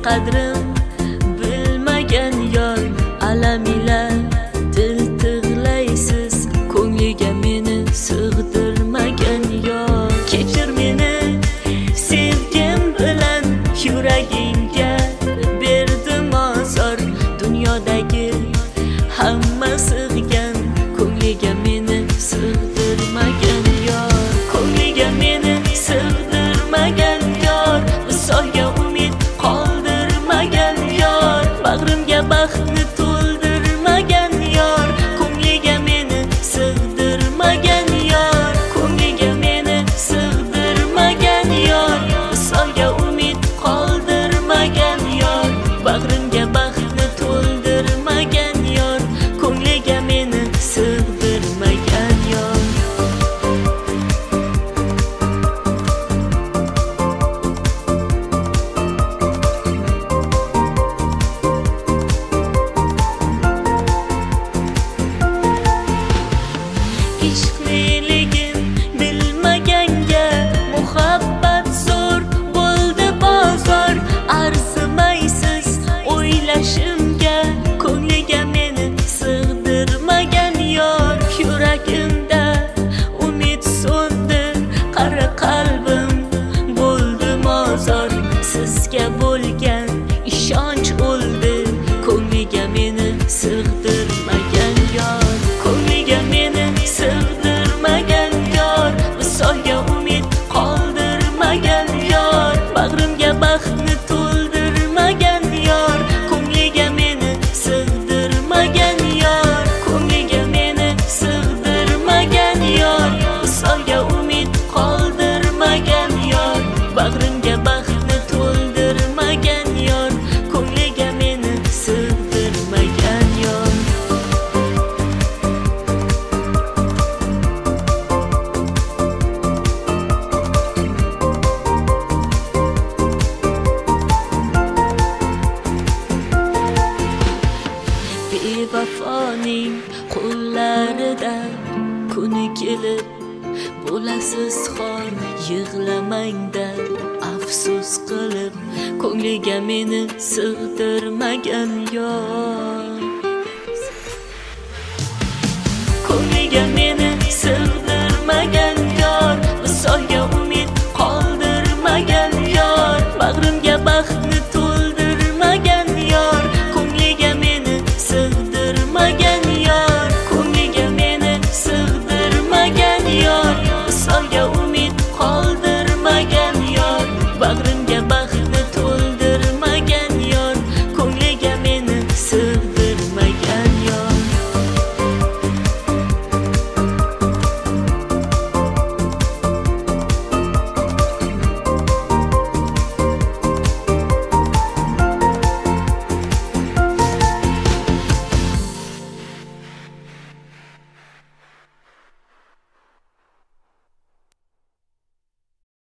qadrim bilmagan yor, alam ila dil tig'laysiz, ko'ngliga meni sig'dirmagan yor. Kechir meni sevgim bilan, yuragingga berdim ozor, dunyodagi hamma sig'gan, ko'ngliga meni sig'dirmagan yor, ko'ngliga meni sig'dirmagan yor, visolga umid qoldirmagan yor, bag'rimga baxtni to'ldirmagan yor, ko'ngliga meni sig'dirmagan yor, ko'ngliga meni sig'dirmagan yor, visolga umid qoldirmagan yor, bag'rimga baxtni to'ldirmagan yor, ko'ngliga meni sig'dirmagan yor. Ishqliligin bilmaganga muhabbat zo'r bo'ldi bozor, arzimaysiz o'ylashimga, ko'ngliga meni sig'dirmagan yor, yuragimda umid so'ndi, qara qalbim bo'ldi mozor, sizga bo'lgan ishonch o'ldi, ko'ngliga meni sig'dirmagan yor, ko'ngliga meni sig'dirmagan yor, visolga umid qoldirmagan yor, bag'rimga baxtni to'ldirmagan yor, ko'ngliga meni sig'dirmagan yor, ko'ngliga meni sig'dirmagan yor, visolga umid qoldirmagan yor, bag'rimga baxtni to'ldirmagan yor, ko'ngliga meni sig'dirmagan yor. Bevafoning qo'llarida kuni kelib bo'lasiz xor, yig'lamangda afsus qilib, ko'ngliga meni sig'dirmagan yor, ko'ngliga meni sig'dirmagan